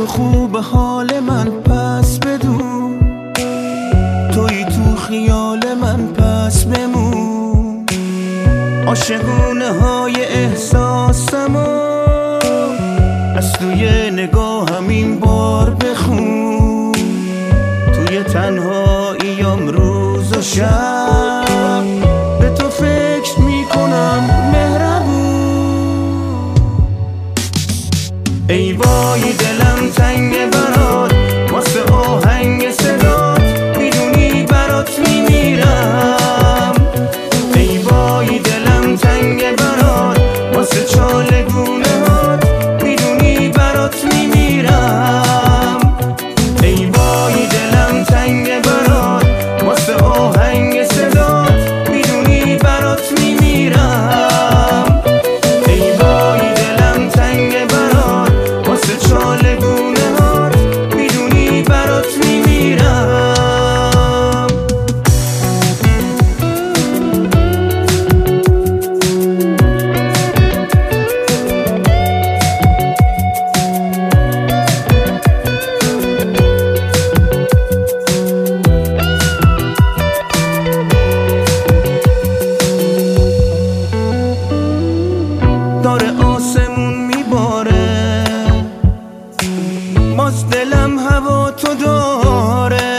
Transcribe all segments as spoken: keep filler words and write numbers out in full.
تو خوب حال من پس بدون، توی تو خیال من پس بمون. عاشقونه های احساسمو از توی نگاهم این بار بخون. توی تنهاییم روز و شب به تو فکر میکنم مهربون. ای وای دلم تنگ برات واسه آهنگ صدات، میدونی برات میمیرم. ای وای دلم تنگ برات واسه چالگونه هات، میدونی برات میمیرم. ای وای دلم تنگ برات واسه آهنگ صدات، میدونی برات میمیرم. ای وای دلم تنگ برات واسه چالگونه هات، میدونی برات میمیرم. داره آسمون میباره، باز دلم هوا تو داره.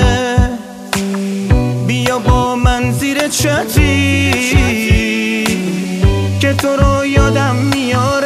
بیا با من زیر چتری که تو رو یادم میاره.